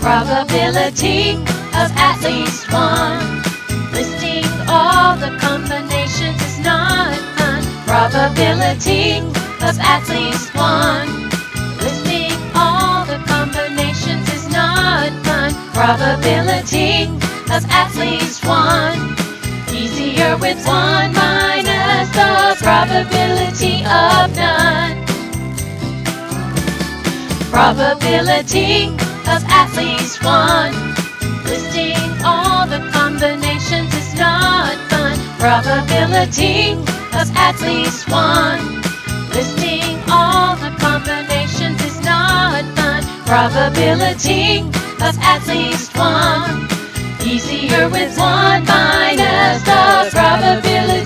Probability of at least one. Listing all the combinations is not fun. Probability of at least one. Listing all the combinations is not fun. Probability of at least one. Easier with one minus the probability of none. Probability of at least one. Listing all the combinations is not fun. Probability of at least one. Listing all the combinations is not fun. Probability of at least one. Easier with one minus the probability